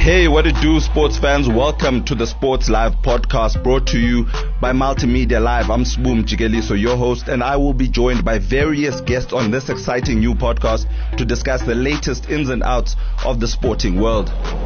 Hey, what it do, sports fans? Welcome to the Sports Live podcast brought to you by Multimedia Live. I'm Sboom Jigeliso, your host, and I will be joined by various guests on this exciting new podcast to discuss the latest ins and outs of the sporting world.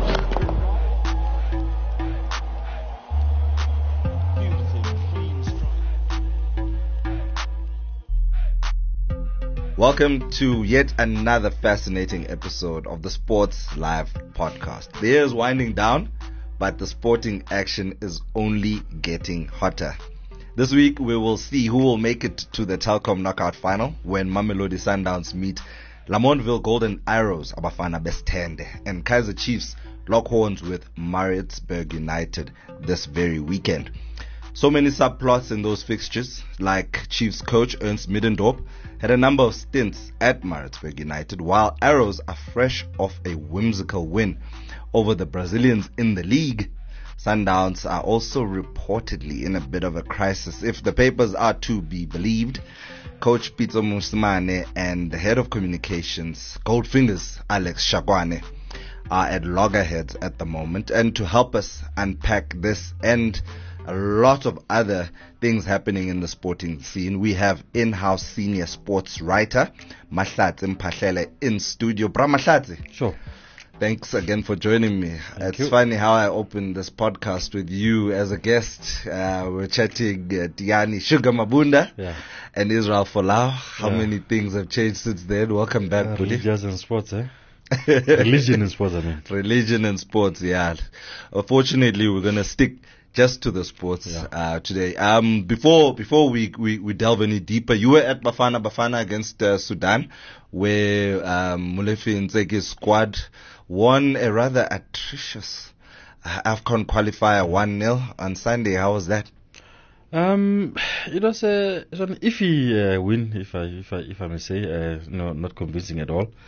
Welcome to yet another fascinating episode of the Sports Live podcast. The year is winding down, but the sporting action is only getting hotter. This week, we will see who will make it to the Telkom knockout final when Mamelodi Sundowns meet Lamontville Golden Arrows, Abafana Bestende, and Kaizer Chiefs lock horns with Maritzburg United this very weekend. So many subplots in those fixtures, like Chiefs coach Ernst Middendorp had a number of stints at Maritzburg United, while Arrows are fresh off a whimsical win over the Brazilians in the league. Sundowns are also reportedly in a bit of a crisis, if the papers are to be believed. Coach Pitso Mosimane and the head of communications, Goldfingers Alex Shakwane, are at loggerheads at the moment. And to help us unpack this and a lot of other things happening in the sporting scene, we have in-house senior sports writer Mahlatsi Mphahlele in studio. Bra Mahlatsi. Sure. Thanks again for joining me. Thank It's you. funny how I opened this podcast with you as a guest. We're chatting Diani Sugar Mabunda and Israel Folau. How many things have changed since then? Welcome back, buddy. Religion and sports, Religion and sports, I mean. Religion and sports, yeah. Fortunately, we're going to stick just to the sports today. Before we delve any deeper, you were at Bafana against Sudan, where Molefi Nzeke's squad won a rather atrocious AFCON qualifier 1-0 on Sunday. How was that? It was an iffy win, if I may say. Not convincing at all.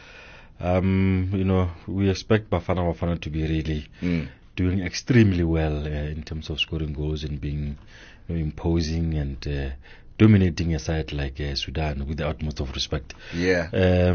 We expect Bafana to be really doing extremely well in terms of scoring goals and being imposing and dominating a side like Sudan with the utmost of respect. Yeah.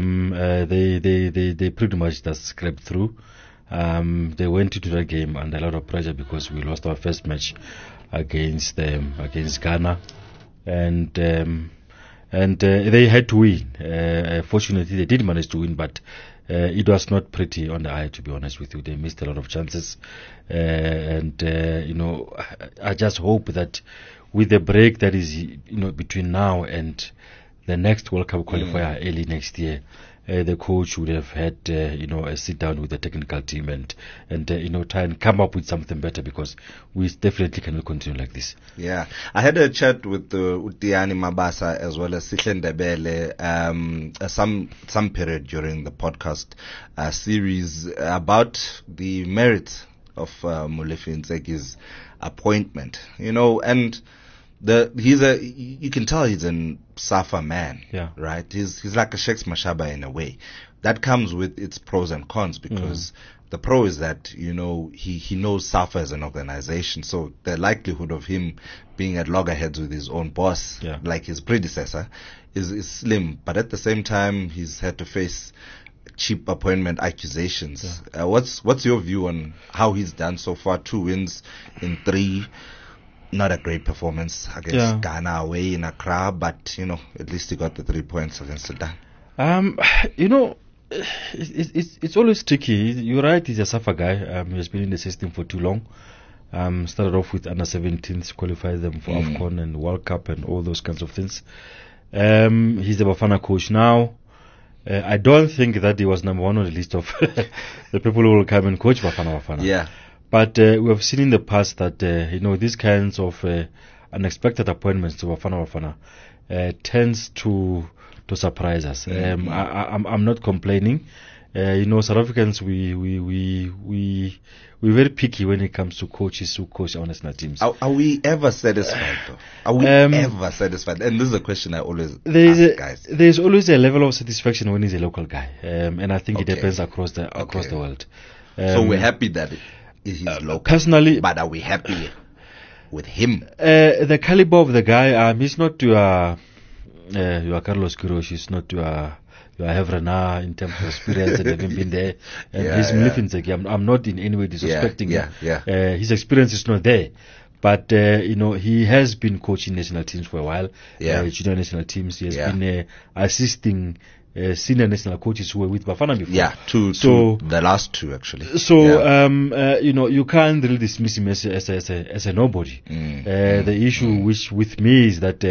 They pretty much just scraped through. They went into that game under a lot of pressure because we lost our first match against Ghana, and they had to win. Fortunately, they did manage to win, but it was not pretty on the eye, to be honest with you. They missed a lot of chances, I just hope that with the break that is between now and the next World Cup qualifier early next year, the coach would have had a sit down with the technical team and try and come up with something better, because we definitely cannot continue like this. Yeah, I had a chat with Utiani Mabasa as well as Sihle Ndebele some period during the podcast series about the merits of Molefi Nzeke's appointment. And you can tell he's a Safa man, right? He's like a Shakes Mashaba in a way. That comes with its pros and cons, because the pro is that, he knows Safa as an organization, so the likelihood of him being at loggerheads with his own boss, like his predecessor, is slim. But at the same time, he's had to face cheap appointment accusations. What's your view on how he's done so far? 2 wins in 3. Not a great performance against Ghana away in Accra, but at least he got the 3 points against Sudan. It's always tricky. You're right, he's a Safa guy. He has been in the system for too long. Started off with under 17s, qualified them for AFCON and World Cup and all those kinds of things. He's the Bafana coach now. I don't think that he was number 1 on the list of the people who will come and coach Bafana. Yeah. But we have seen in the past that these kinds of unexpected appointments to Bafana tends to surprise us. I'm not complaining. South Africans we're very picky when it comes to coaches who coach our national teams. Are we ever satisfied though? Are we ever satisfied? And this is a question I always ask guys. There's always a level of satisfaction when he's a local guy, and I think it depends across the world. So we're happy that he's local. Personally, but are we happy with him? The caliber of the guy, he's not your Carlos Quiroz is not your Hevrana in terms of experience and having been there. And he's Mlifinzeki. I'm not in any way disrespecting him. His experience is not there. But, he has been coaching national teams for a while. Junior national teams. He has been assisting senior national coaches who were with Bafana before. Yeah, the last two actually. So, you can't really dismiss him as a nobody. The issue which with me is that,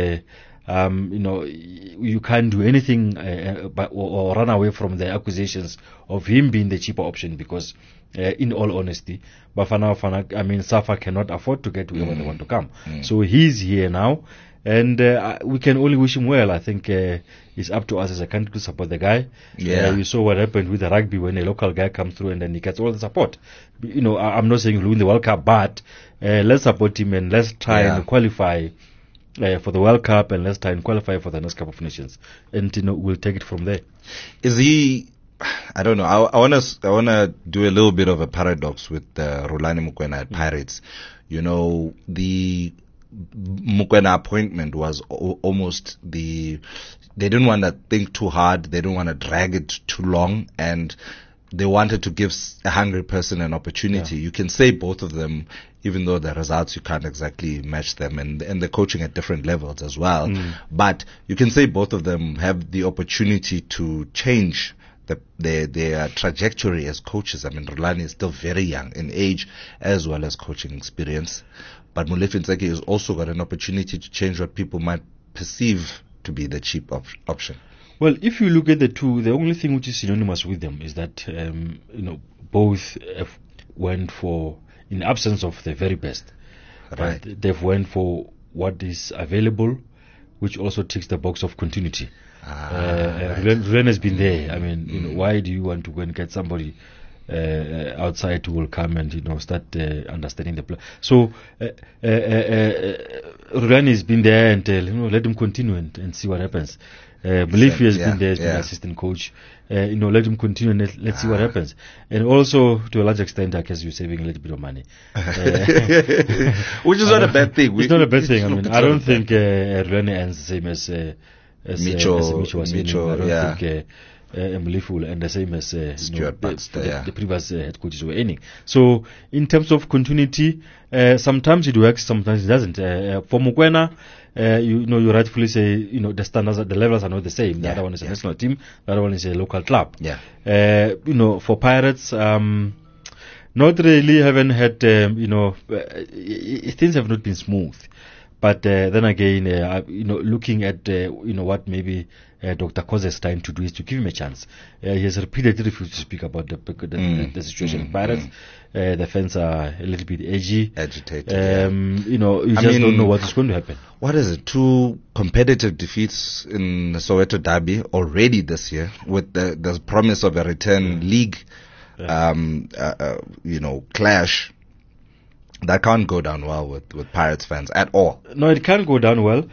you can't do anything or run away from the accusations of him being the cheaper option because, in all honesty, Safa cannot afford to get whoever they want to come. So he's here now. And we can only wish him well. I think it's up to us as a country to support the guy. You saw what happened with the rugby when a local guy comes through and then he gets all the support. I'm not saying he'll win the World Cup, but let's support him and let's try and qualify for the World Cup and let's try and qualify for the next Cup of Nations. And we'll take it from there. Is he? I don't know. I wanna do a little bit of a paradox with Rhulani Mokoena at Pirates. The Mokoena appointment was almost they didn't want to think too hard, they didn't want to drag it too long, and they wanted to give a hungry person an opportunity. You can say both of them, even though the results you can't exactly match them, and they're coaching at different levels as well. But you can say both of them have the opportunity to change their trajectory as coaches. Rhulani is still very young in age as well as coaching experience. But Mlifinzeki has also got an opportunity to change what people might perceive to be the cheap option. Well, if you look at the two, the only thing which is synonymous with them is that, both went for, in absence of the very best, right? They've went for what is available, which also ticks the box of continuity. Rhulani has been there. Why do you want to go and get somebody outside who will come and start understanding the play? So Rhulani has been there and let him continue and see what happens. Mlifi has been there, has been an assistant coach. Let him continue and let's see what happens. And also, to a large extent, I guess you're saving a little bit of money, which is not a bad thing. It's not a bad thing. I don't think Rhulani ends the same as Micho was Micho, I don't think Mlifi will end the same as the previous head coaches were earning. So, in terms of continuity, sometimes it works, sometimes it doesn't. For Mokoena, you rightfully say, the standards, the levels are not the same. The other one is a national team, the other one is a local club. For Pirates, not really, haven't had, things have not been smooth. But then again, looking at what maybe Dr. Khoza is trying to do is to give him a chance. He has repeatedly refused to speak about the situation in Pirates. The fans are a little bit agitated. You just don't know what is going to happen. What is it? 2 competitive defeats in the Soweto Derby already this year, with the promise of a return league, clash. That can't go down well with Pirates fans at all. No, it can't go down well.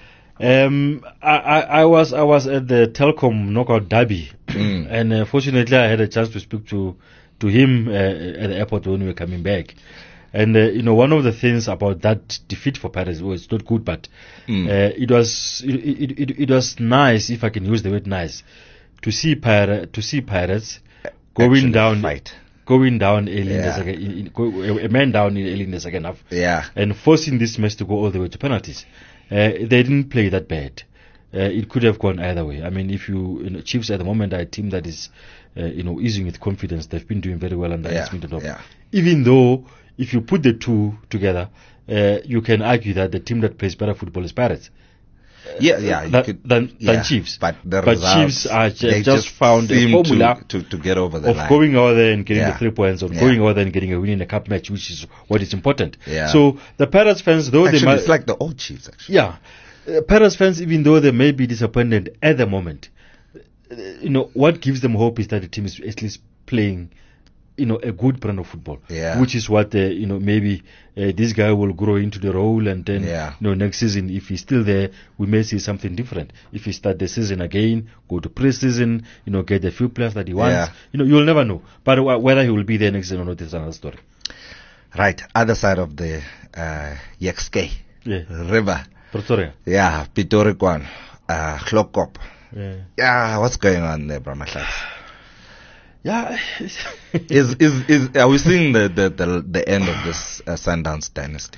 I was at the Telkom Knockout Derby, and fortunately I had a chance to speak to him at the airport when we were coming back. And one of the things about that defeat for Pirates was not good, but it was nice, if I can use the word nice, to see Pirates going down. Fight. Going down early in the second, a man down early in the second half, and forcing this match to go all the way to penalties. They didn't play that bad. It could have gone either way. If Chiefs at the moment are a team that is, easing with confidence. They've been doing very well under Middendorp. Even though, if you put the two together, you can argue that the team that plays better football is Pirates. Than Chiefs. But Chiefs are just found a formula to get over the line. Of going over there and getting the 3 points, or going over there and getting a win in a cup match, which is what is important. So the Pirates fans, though they might, it's like the old Chiefs, actually. Pirates fans, even though they may be disappointed at the moment, what gives them hope is that the team is at least playing a good brand of football, which is what maybe this guy will grow into the role, and then next season, if he's still there, we may see something different. If he start the season again, go to pre-season, get a few players that he wants, you'll never know. But whether he will be there next season or not is another story. Right, other side of the Yekske River, Pretoria. Pitori Kwan. Hlokop. Yeah. Yeah, what's going on there, Brahmahlax? Yeah. Are we seeing the end of this Sundowns dynasty?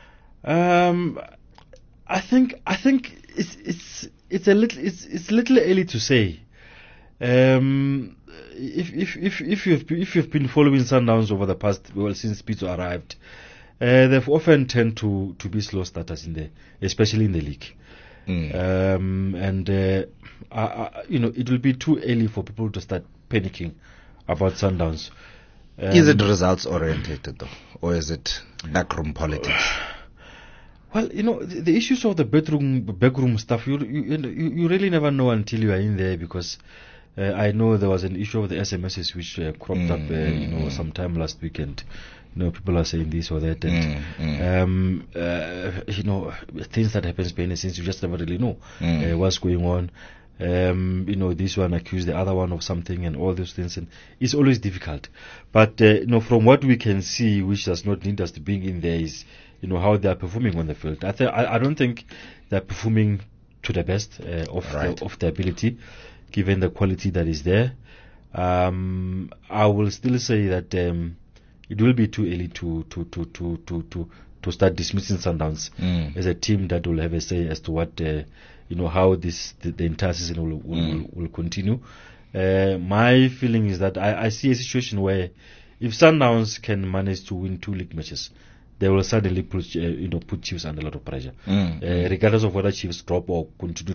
I think it's a little early to say. If you've been following Sundowns over the past, since Pitso arrived, they've often tend to be slow starters especially in the league. It will be too early for people to start panicking about Sundowns. Is it results orientated though, or is it backroom politics? Well, the issues of the backroom stuff, you really never know until you are in there, because I know there was an issue of the SMSs which cropped up, sometime last weekend. People are saying this or that, and things that happens behind the scenes, you just never really know what's going on. This one accused the other one of something and all those things, and it's always difficult. But from what we can see, which does not need us to being in there, is how they are performing on the field. I don't think they're performing to the best of their ability, given the quality that is there. I will still say that it will be too early to start dismissing Sundowns as a team that will have a say as to what how the entire season will continue. My feeling is that I see a situation where if Sundowns can manage to win 2 league matches, they will suddenly put Chiefs under a lot of pressure, regardless of whether Chiefs drop or continue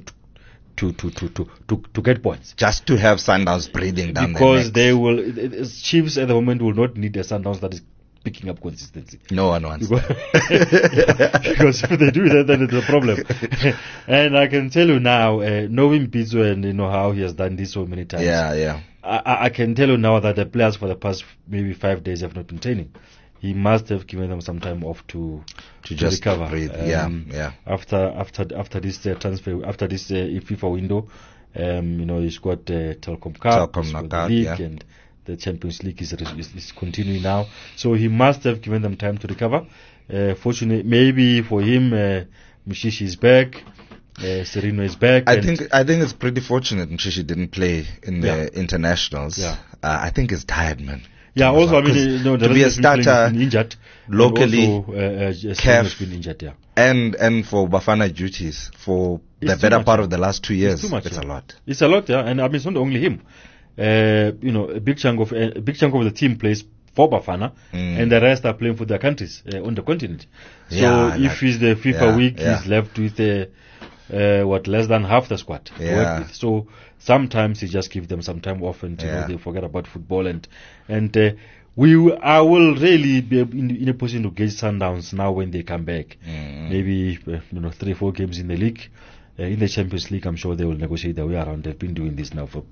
to get points. Just to have Sundowns breathing down because they will. Chiefs at the moment will not need a Sundowns that is picking up consistency. No one wants that. Because if they do that, then it's a problem. And I can tell you now, knowing Pitso and how he has done this so many times. Yeah. I can tell you now that the players for the past maybe 5 days have not been training. He must have given them some time off to just recover. Breathe. After this transfer, after this FIFA window, he's got Telkom Cup, Telkom he's got Knockout, the league, and the Champions League is continuing now. So he must have given them time to recover. Fortunately, maybe for him, Mshishi is back. Serino is back. I think it's pretty fortunate Mshishi didn't play in the internationals. Yeah. I think he's tired, man. Yeah, also, to be a starter injured locally, has been injured, yeah. And for Bafana duties for the better part of the last 2 years, it's a lot. It's a lot, yeah. And it's not only him. A big chunk of the team plays for Bafana, and the rest are playing for their countries on the continent. So if he's the FIFA week, he's left with less than half the squad to work with. So sometimes he just give them some time off, and they forget about football, and I will really be in a position to gauge Sundowns now when they come back. Maybe 3-4 games in the league. In the Champions League, I'm sure they will negotiate their way around. They've been doing this now for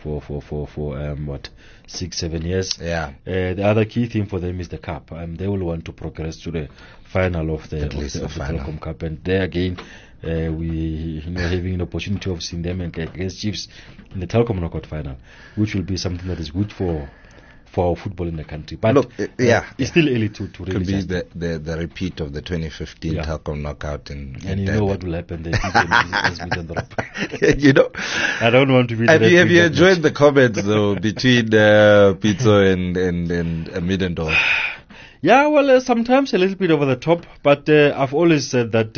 6-7 years. Yeah. The other key thing for them is the cup. They will want to progress to the final of the Telkom Cup, and there again, we having an opportunity of seeing them against Chiefs in the Telkom Knockout final, which will be something that is good for football in the country. But look, it's still early to really. Could be the repeat of the 2015 Telkom Knockout in and Durban. What will happen? The I don't want to be. Have you enjoyed the comments though between Pitso and Middendorf? Yeah, well, sometimes a little bit over the top, but I've always said that.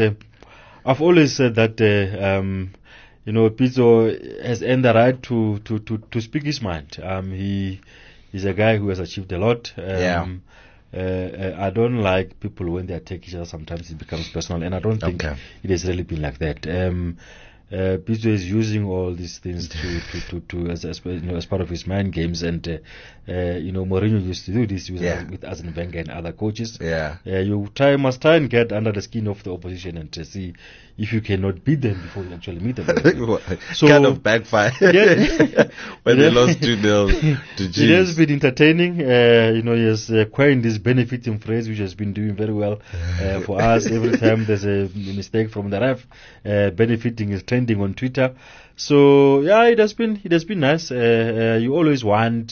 Pitso has earned the right to speak his mind. He's a guy who has achieved a lot. I don't like people when they attack each other. Sometimes it becomes personal, and I don't think it has really been like that. Pitso is using all these things to as part of his mind games, and Mourinho used to do this with Arsene Wenger and other coaches. You must try and get under the skin of the opposition and to see if you cannot beat them before you actually meet them. So kind of backfire when they lost 2-0 to Chiefs. It has been entertaining. He has coined this benefiting phrase, which has been doing very well for us. Every time there's a mistake from the ref, benefiting is trending on Twitter. So it has been nice. You always want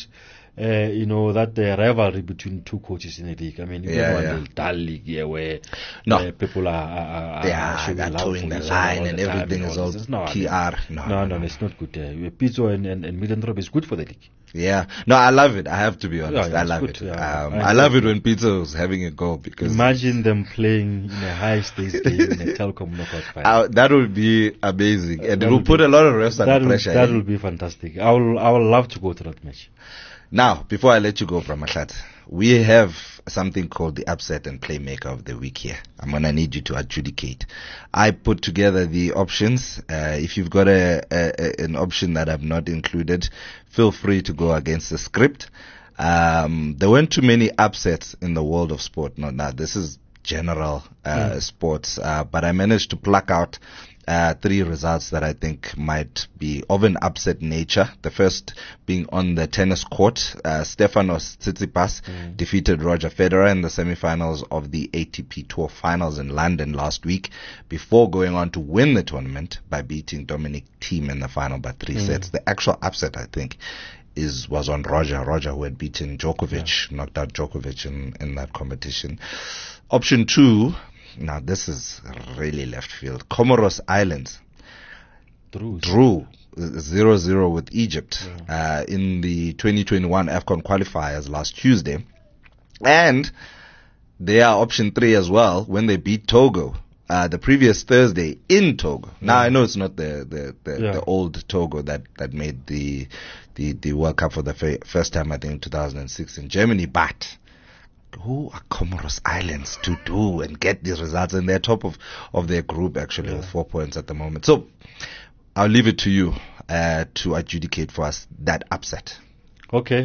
that rivalry between two coaches in the league. I mean, you don't want the dull league here where people are showing they're love towing for the each line other all and the time everything is all all this. PR. No, it's not good. Pizzo and Middendorp is good for the league. Yeah, no, I love it. I have to be honest. Yeah, I it's love good, it. yeah. I love it when Pizzo's having a go because Imagine them playing in a high stakes game in a Telkom knockout final. that would be amazing, and it That will would put be- a lot of refs under pressure. That will be fantastic. I will love to go to that match. Now, before I let you go, Pramatlat, we have something called the upset and playmaker of the week here. I'm gonna need you to adjudicate. I put together the options. If you've got an option that I've not included, feel free to go against the script. There weren't too many upsets in the world of sport. No, now this is general sports, but I managed to pluck out 3 results that I think might be of an upset nature. The first being on the tennis court. Stefanos Tsitsipas defeated Roger Federer in the semifinals of the ATP Tour Finals in London last week before going on to win the tournament by beating Dominic Thiem in the final by 3 sets. The actual upset, I think, was on Roger, who had beaten Djokovic, knocked out Djokovic in that competition. Option 2, now this is really left field. Comoros Islands drew 0-0 with Egypt in the 2021 AFCON qualifiers last Tuesday. And they are option 3 as well when they beat Togo the previous Thursday in Togo. Now I know it's not the old Togo that made the World Cup for the first time, I think in 2006 in Germany, but who are Comoros Islands to do and get these results? And they're top of their group actually with 4 points at the moment. So I'll leave it to you to adjudicate for us that upset. Okay,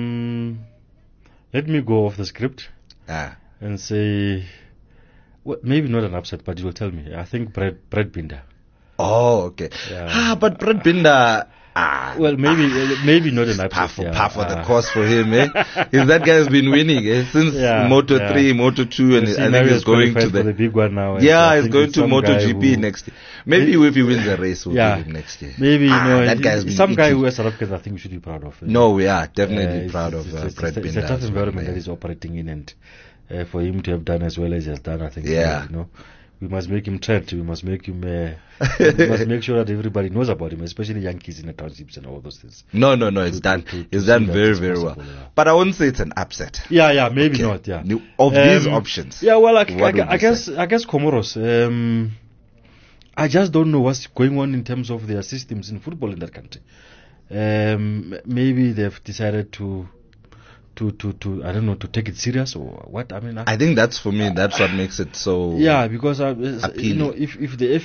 let me go off the script and say, well, maybe not an upset, but you will tell me. I think Brad Binder. Oh, okay. Yeah. But Brad Binder. Well, maybe not an upset. Par for the course for him, eh? If that guy has been winning since Moto 3, Moto 2, and I think he's going to the big one now. He's going to MotoGP next year. Maybe if he wins the race, we'll give him next year. Maybe that guy's been some guy who has South Africans, I think we should be proud of. No, we are definitely proud of Brad Binder. It's a tough environment that he's operating in, and for him to have done as well as he has done, I think. We must make him trend. We must make him. We must make sure that everybody knows about him, especially young kids in the townships and all those things. No, it's done. It's done very, very well. But I wouldn't say it's an upset. Maybe not. Yeah. Of these options. Yeah, well, I guess Comoros. I just don't know what's going on in terms of their systems in football in that country. Maybe they've decided to I don't know, to take it serious or what. I mean, I think that's for me. That's what makes it so. Because if the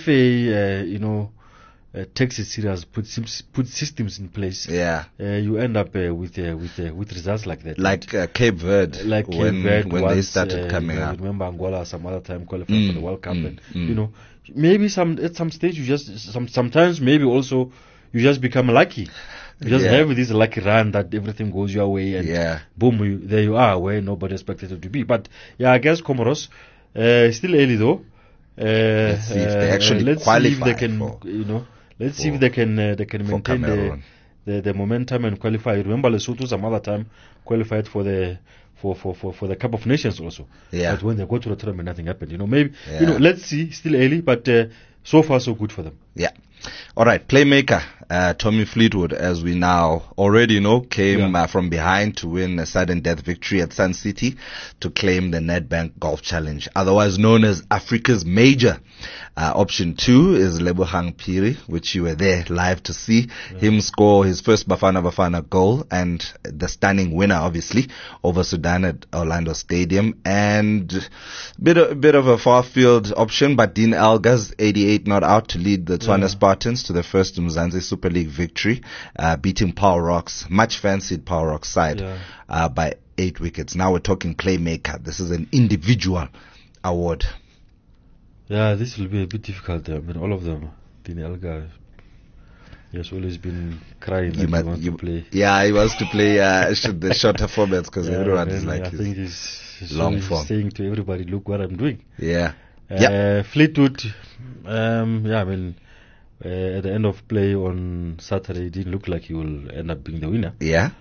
FA takes it serious, put systems in place. You end up with results like that. Like Cape Verde. When they started coming up. Remember Angola some other time qualified for the World Cup, and maybe at some stage you just sometimes maybe also you just become lucky. You just have this lucky run that everything goes your way and boom, there you are where nobody expected it to be. But I guess Comoros, still early though. Let's see if they actually qualify. See if they can, let's see if they can maintain the momentum and qualify. Remember Lesotho some other time qualified for the Cup of Nations also. But when they go to the tournament, nothing happened. Maybe let's see. Still early, but so far so good for them. All right, playmaker Tommy Fleetwood, as we now already know, came from behind to win a sudden death victory at Sun City to claim the Nedbank Golf Challenge, otherwise known as Africa's Major. Option 2 is Lebohang Phiri, which you were there live to see him score his first Bafana goal, and the stunning winner, obviously, over Sudan at Orlando Stadium. And bit of a far field option, but Dean Elgar's 88 not out to lead the Tswana Spartans to the first Mzansi Super League victory, beating Power Rocks, much fancied Power Rocks side, by 8 wickets. Now we're talking playmaker. This is an individual award. This will be a bit difficult. I mean, all of them. Dean Elgar, he has always been crying that he wants to play. He wants to play the shorter formats because everyone is like I think he's long form. saying to everybody, look what I'm doing. Fleetwood, I mean, at the end of play on Saturday, it didn't look like he will end up being the winner.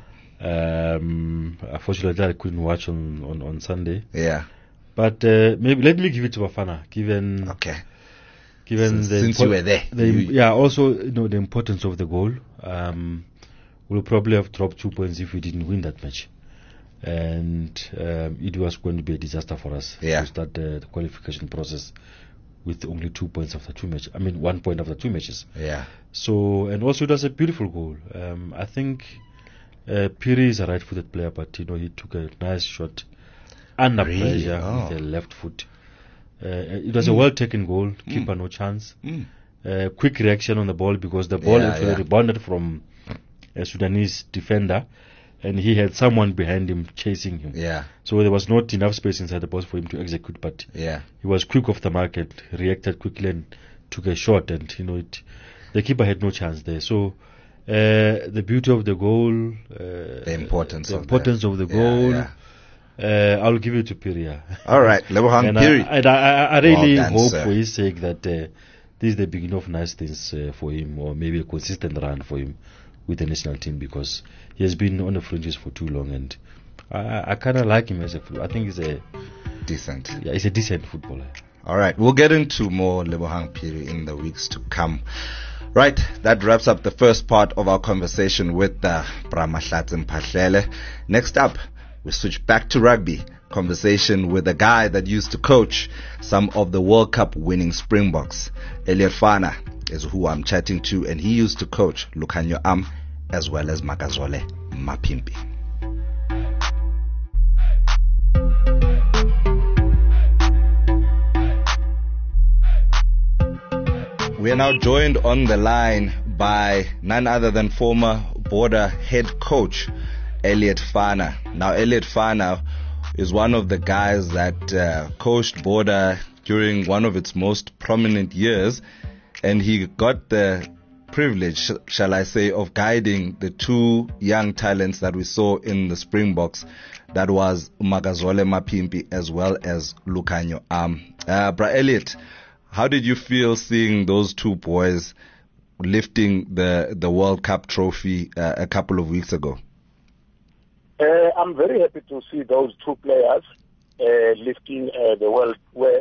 Unfortunately, I couldn't watch on Sunday. Yeah. But maybe let me give it to Bafana, given Since you were there. Also the importance of the goal. We'll probably have dropped 2 points if we didn't win that match, and it was going to be a disaster for us to start the qualification process with only 2 points after 2 matches. 1 point after 2 matches. Yeah. So, and also it was a beautiful goal. I think Piri is a right-footed player, but he took a nice shot under pressure with a left foot. It was a well-taken goal. Keeper no chance. Quick reaction on the ball, because the ball actually rebounded from a Sudanese defender, and he had someone behind him chasing him. Yeah. So there was not enough space inside the box for him to execute, but he was quick off the mark and reacted quickly and took a shot, and the keeper had no chance there. So the beauty of the goal, the importance of the goal. I'll give it to Piri. All right, Lebohang Piri. I really hope for his sake that this is the beginning of nice things for him, or maybe a consistent run for him with the national team, because he has been on the fringes for too long, and I kind of like him as a footballer. I think he's a decent footballer. All right, we'll get into more Lebohang Piri in the weeks to come. Right, that wraps up the first part of our conversation with Bramahlatse Mphahlele. Next up, we switch back to rugby. Conversation with a guy that used to coach some of the World Cup winning Springboks. Elliot Fana is who I'm chatting to, and he used to coach Lukhanyo Am as well as Makazole Mapimpi. We are now joined on the line by none other than former Border head coach Elliot Fana. Now, Elliot Fana is one of the guys that coached Border during one of its most prominent years, and he got the privilege, shall I say, of guiding the two young talents that we saw in the Springboks. That was Makazole Mapimpi as well as Lukhanyo Am. Bra Elliot, how did you feel seeing those two boys lifting the World Cup trophy a couple of weeks ago? I'm very happy to see those two players lifting the World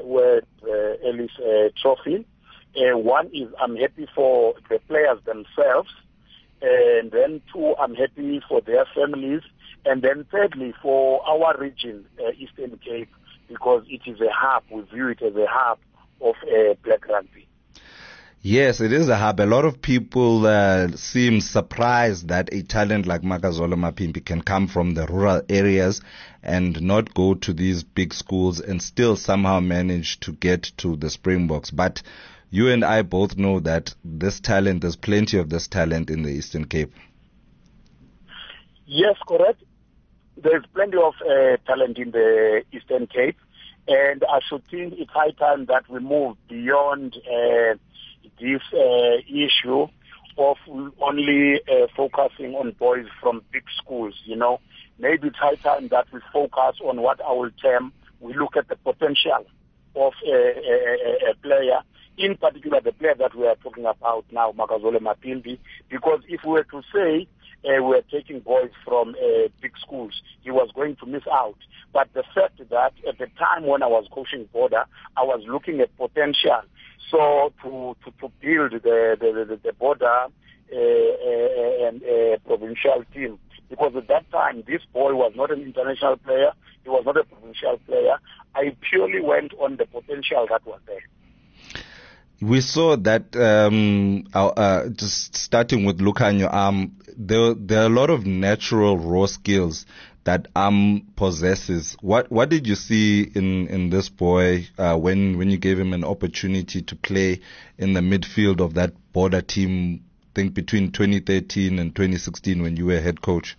Ellis trophy. One is I'm happy for the players themselves, and then two, I'm happy for their families, and then thirdly for our region, Eastern Cape, because it is a hub. We view it as a hub of black rugby. Yes, it is a hub. A lot of people seem surprised that a talent like Makazole Mapimpi can come from the rural areas and not go to these big schools and still somehow manage to get to the Springboks. But you and I both know that there's plenty of this talent in the Eastern Cape. Yes, correct. There's plenty of talent in the Eastern Cape, and I should think it's high time that we move beyond this issue of only focusing on boys from big schools. Maybe it's high time that we focus on what I will term, we look at the potential of a player, in particular the player that we are talking about now, Makazole Mapimpi, because if we were to say we're taking boys from big schools, he was going to miss out. But the fact that at the time when I was coaching Border, I was looking at potential. So to build the Border and provincial team, because at that time this boy was not an international player, he was not a provincial player. I purely went on the potential that was there. We saw that just starting with Lukhanyo Am, there are a lot of natural raw skills that possesses. What did you see in this boy when you gave him an opportunity to play in the midfield of that Border team, I think between 2013 and 2016 when you were head coach?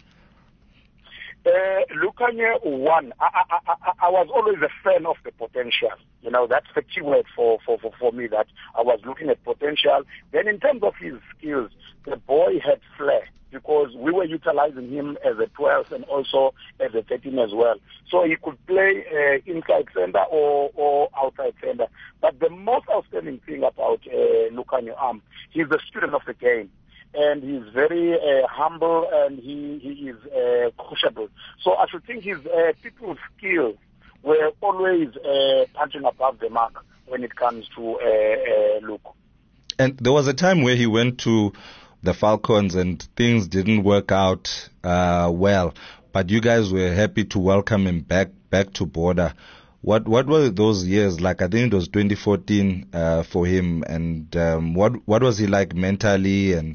Lukhanyo, one, I was always a fan of the potential. That's the key word for me, that I was looking at potential. Then in terms of his skills, the boy had flair, because we were utilizing him as a 12 and also as a 13 as well. So he could play inside center or outside center. But the most outstanding thing about Lukhanyo Am, he's a student of the game. and he's very humble, and he is crushable. So I should think his people skills were always punching above the mark when it comes to Luke. And there was a time where he went to the Falcons and things didn't work out well, but you guys were happy to welcome him back to Border. What were those years like? I think it was 2014 for him, and what was he like mentally and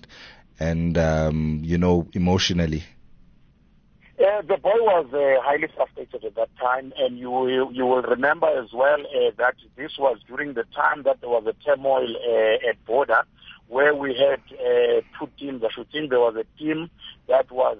emotionally? The boy was highly frustrated at that time, and you will remember as well that this was during the time that there was a turmoil at Border, where we had two teams. I should think there was a team that was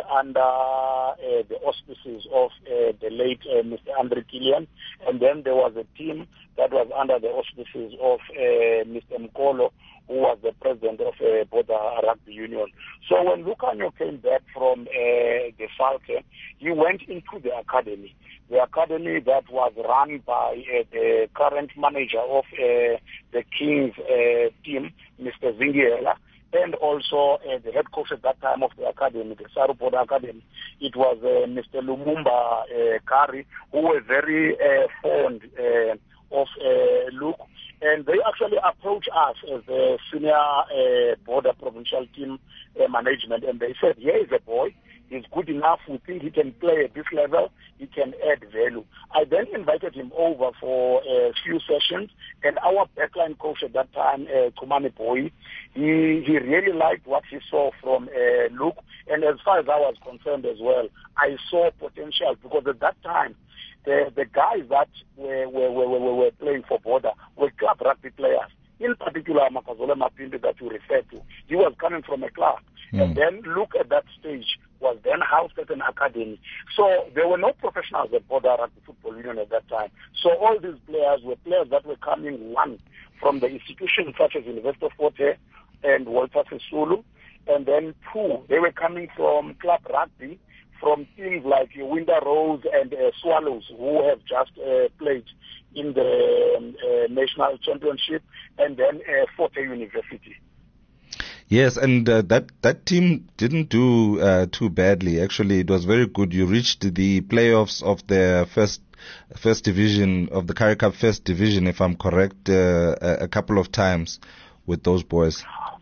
under the auspices of the late Mr. Andre Killian, and then there was a team that was under the auspices of Mr. Mkolo, who was the president of Border Rugby Union. So when Lucanio came back from the Falcon, he went into the academy that was run by the current manager of the Kings team, Mr. Zingiela, and also the head coach at that time of the academy, the Saru Border Academy. It was Mr. Lumumba Kari, who was very fond of Luke. And they actually approached us as the senior Border provincial team management, and they said, here is a boy, he's good enough, we think he can play at this level, he can add value. I then invited him over for a few sessions, and our backline coach at that time, Kumani Boy, he really liked what he saw from Luke, and as far as I was concerned as well, I saw potential, because at that time, the guys that were playing for Border were club rugby players. In particular, Makazole Mapindi that you referred to, he was coming from a club. And then Luke at that stage was then housed at an academy. So there were no professionals at Border Rugby Football Union at that time. So all these players were players that were coming, one, from the institutions such as University of Fort Hare and Walter Sisulu, and then two, they were coming from club rugby, from teams like Winter Rose and Swallows, who have just played in the national championship, and then Fort Hare University. Yes, and that team didn't do too badly. Actually, it was very good. You reached the playoffs of the first division of the Currie Cup first division, if I'm correct, a couple of times with those boys.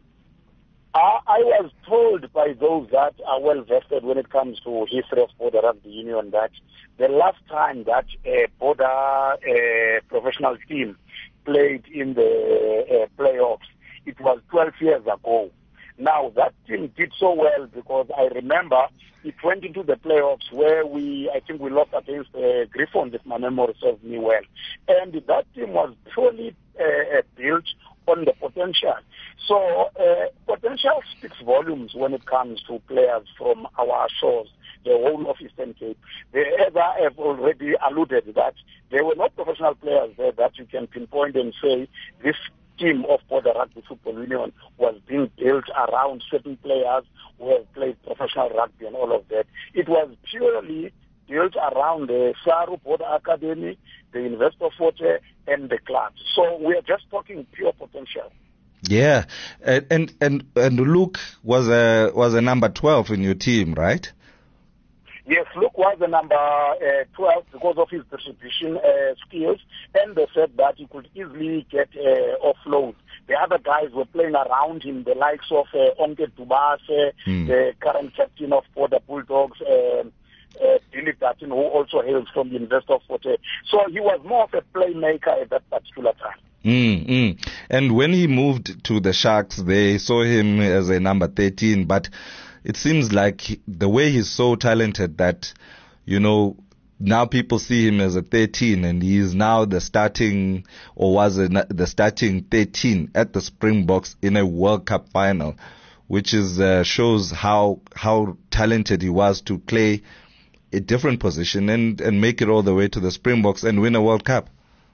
I was told by those that are well vested when it comes to history of Border Rugby Union that the last time that a Border professional team played in the playoffs, it was 12 years ago. Now, that team did so well because I remember it went into the playoffs where I think we lost against Griffons, if my memory serves me well. And that team was purely built on the potential. So potential speaks volumes when it comes to players from our shores, the whole of Eastern Cape. As I have already alluded that there were no professional players there that you can pinpoint and say this team of Border Rugby Football Union was being built around certain players who have played professional rugby and all of that. It was purely built around the Saru Border Academy, the University of Fort Hare, and the clubs. So we are just talking pure potential. Yeah, and Luke was a number 12 in your team, right? Yes, Luke was the number 12 because of his distribution skills and the fact that he could easily get offload. The other guys were playing around him, the likes of Onke Dubase, the current captain of Border Bulldogs, Billy Dutton, who also hails from the University of Fort Hare. So he was more of a playmaker at that particular time. And when he moved to the Sharks, they saw him as a number 13, but it seems like the way he's so talented that, now people see him as a 13 and he is now the starting, or was the starting 13 at the Springboks in a World Cup final, which is shows how talented he was to play a different position and make it all the way to the Springboks and win a World Cup.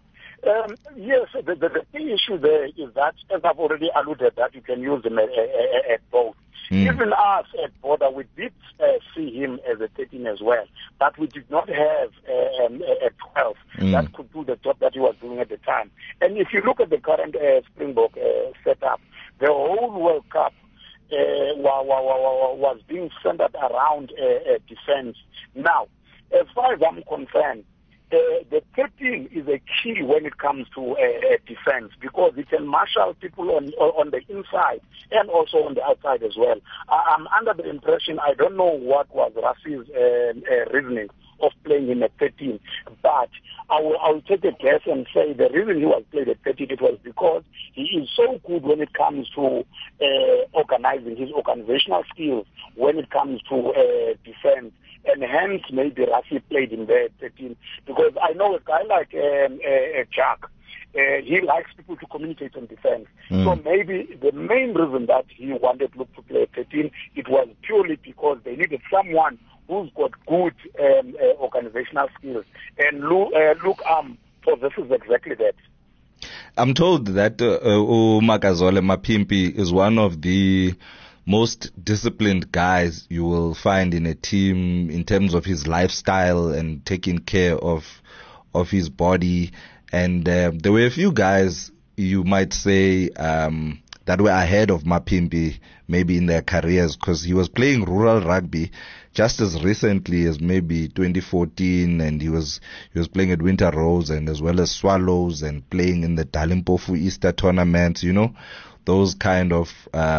Yes, the key issue there is that, as I've already alluded, that you can use them at both. Even us at Border, we did see him as a 13 as well, but we did not have a 12 that could do the job that he was doing at the time. And if you look at the current Springbok setup, the whole World Cup was being centered around defense. Now, as far as I'm concerned, the 13 is a key when it comes to defense, because it can marshal people on the inside and also on the outside as well. I'm under the impression, I don't know what was Rassi's reasoning of playing him at 13, but I will take a guess and say the reason he was played at 13, it was because he is so good when it comes to organizing, his organizational skills when it comes to defense. And hence, maybe Rassi played him there at 13. Because I know a guy like Jack, he likes people to communicate on defense. So maybe the main reason that he wanted Luke to play at 13, it was purely because they needed someone who's got good organizational skills. And Luke possesses exactly that. I'm told that Makazole Mapimpi is one of the most disciplined guys you will find in a team in terms of his lifestyle and taking care of his body. And there were a few guys you might say that were ahead of Mapimpi maybe in their careers, because he was playing rural rugby just as recently as maybe 2014, and he was playing at Winter Rose and as well as Swallows, and playing in the Dalimpofu Easter tournaments, those kind of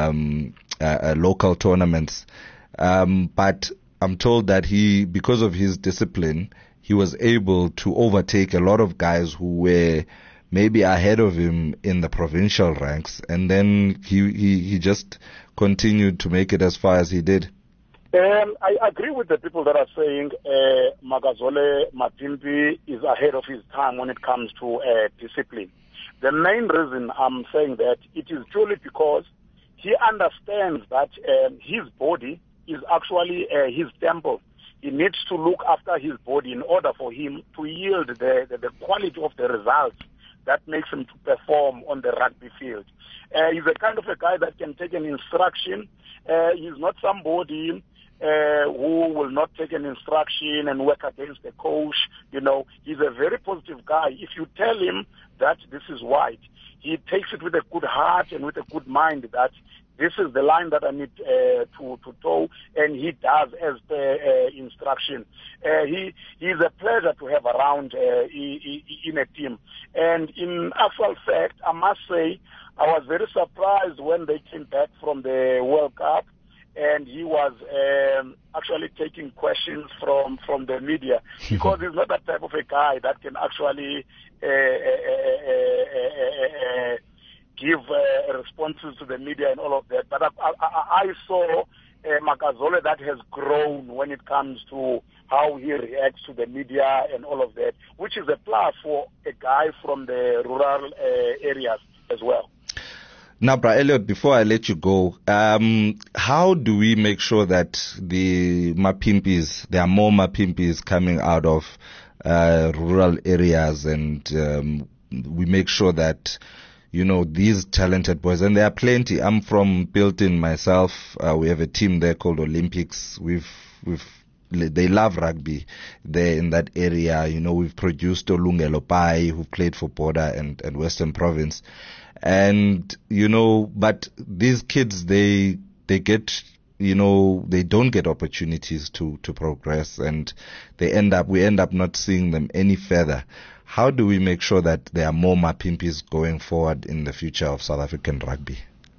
local tournaments. But I'm told that because of his discipline, he was able to overtake a lot of guys who were maybe ahead of him in the provincial ranks, and then he just continued to make it as far as he did. I agree with the people that are saying Makazole Mapimpi is ahead of his time when it comes to discipline. The main reason I'm saying that, it is purely because he understands that his body is actually his temple. He needs to look after his body in order for him to yield the quality of the results that makes him to perform on the rugby field. He's a kind of a guy that can take an instruction. He's not somebody who will not take an instruction and work against the coach. He's a very positive guy. If you tell him that this is white, he takes it with a good heart and with a good mind that this is the line that I need to toe, and he does as the instruction. He's a pleasure to have around in a team. And in actual fact, I must say, I was very surprised when they came back from the World Cup, and he was actually taking questions from the media, because he's not that type of a guy that can actually give responses to the media and all of that. But I saw Makazole that has grown when it comes to how he reacts to the media and all of that, which is a plus for a guy from the rural areas as well. Now, Bra Elliot, before I let you go, how do we make sure that there are more Mapimpis coming out of rural areas, and we make sure that these talented boys, and there are plenty. I'm from Built-in myself. We have a team there called Olympics. They love rugby there in that area. We've produced Olungelo Pai, who played for Border and Western Province. And, but these kids, they get, they don't get opportunities to progress, and we end up not seeing them any further. How do we make sure that there are more Mapimpis going forward in the future of South African rugby?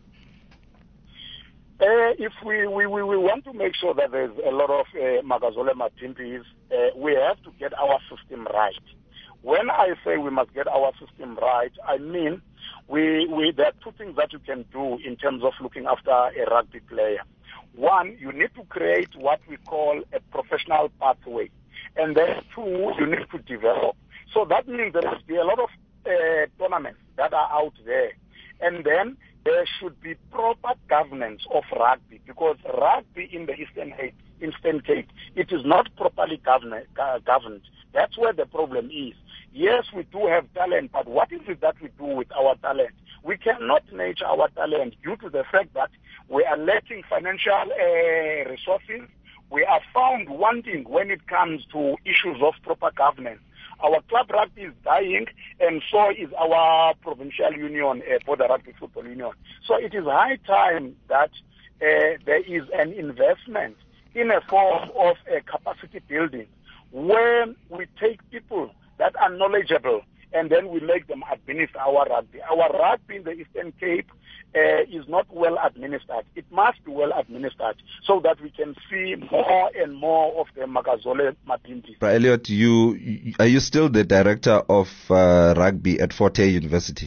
If we want to make sure that there's a lot of Makazole Mapimpis, we have to get our system right. When I say we must get our system right, I mean there are two things that you can do in terms of looking after a rugby player. One, you need to create what we call a professional pathway. And then two, you need to develop. So that means there must be a lot of tournaments that are out there. And then there should be proper governance of rugby, because rugby in the Eastern Cape, it is not properly governed. That's where the problem is. Yes, we do have talent, but what is it that we do with our talent? We cannot nurture our talent due to the fact that we are lacking financial resources. We are found wanting when it comes to issues of proper governance. Our club rugby is dying, and so is our provincial union, Border Rugby Football Union. So it is high time that there is an investment in a form of a capacity building where we take people that are knowledgeable and then we make them administer our rugby. Our rugby in the Eastern Cape is not well administered. It must be well administered so that we can see more and more of the Makazole Mapimpi. Elliot, are you still the director of rugby at Fort Hare University?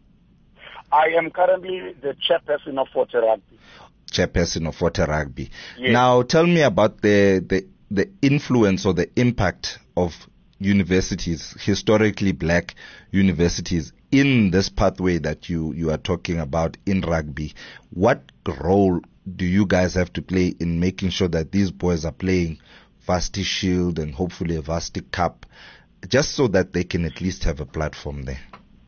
I am currently the chairperson of Fort Hare Rugby. Chairperson of Fort Hare Rugby. Yes. Now, tell me about the influence or the impact of universities, historically black universities, in this pathway that you are talking about in rugby. What role do you guys have to play in making sure that these boys are playing Varsity Shield and hopefully a Varsity Cup, just so that they can at least have a platform there?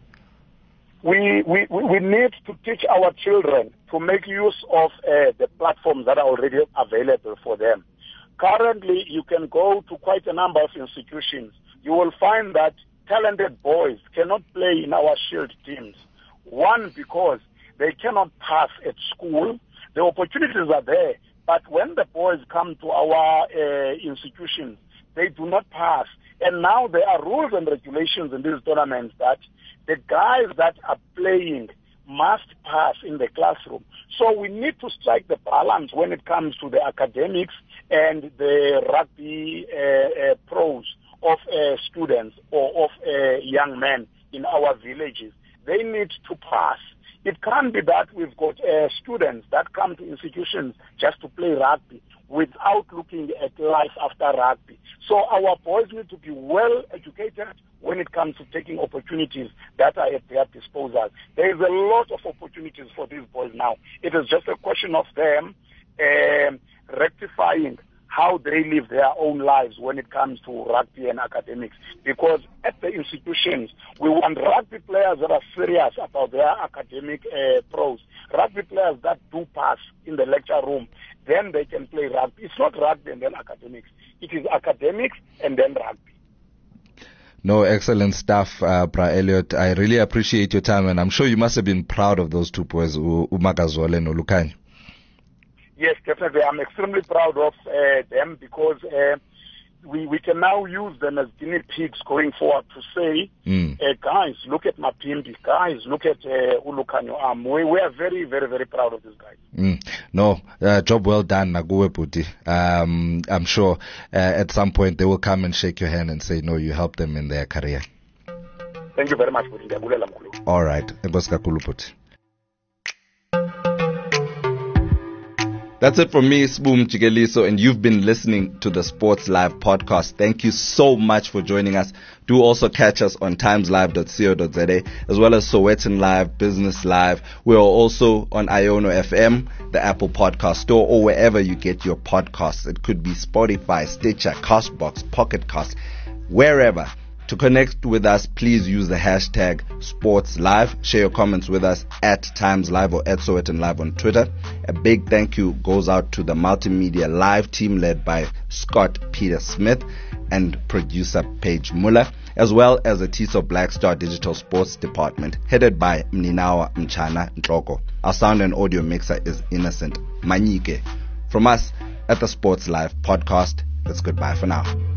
We need to teach our children to make use of the platforms that are already available for them. Currently, you can go to quite a number of institutions. You will find that talented boys cannot play in our Shield teams. One, because they cannot pass at school. The opportunities are there, but when the boys come to our institutions, they do not pass. And now there are rules and regulations in these tournaments that the guys that are playing must pass in the classroom. So we need to strike the balance when it comes to the academics and the rugby pros of students or of young men in our villages. They need to pass. It can't be that we've got students that come to institutions just to play rugby without looking at life after rugby. So our boys need to be well educated when it comes to taking opportunities that are at their disposal. There is a lot of opportunities for these boys now. It is just a question of them rectifying how they live their own lives when it comes to rugby and academics. Because at the institutions, we want rugby players that are serious about their academic pros. Rugby players that do pass in the lecture room, then they can play rugby. It's not rugby and then academics. It is academics and then rugby. No, excellent stuff, Bra Elliot. I really appreciate your time, and I'm sure you must have been proud of those two boys, Umakazole and Olukhanya. Yes, definitely. I'm extremely proud of them because we can now use them as guinea pigs going forward to say, guys, look at Mapimpi. Guys, look at Olukhanya. We are very, very, very proud of these guys. No, job well done, Naguwe Puti. I'm sure at some point they will come and shake your hand and say, no, you helped them in their career. Thank you very much. All right. Puti. That's it from me, Sbu Mjikeliso, and you've been listening to the Sports Live podcast. Thank you so much for joining us. Do also catch us on timeslive.co.za, as well as Sowetan Live, Business Live. We are also on Iono FM, the Apple Podcast Store, or wherever you get your podcasts. It could be Spotify, Stitcher, Castbox, Pocket Cast, wherever. To connect with us, please use the hashtag SportsLive. Share your comments with us at TimesLive or at Sowetan Live on Twitter. A big thank you goes out to the Multimedia Live team led by Scott Peter Smith and producer Paige Muller, as well as the TISO Black Star Digital Sports Department headed by Mninawa Mchana Ntloko. Our sound and audio mixer is Innocent Manyike. From us at the Sports Live podcast, it's goodbye for now.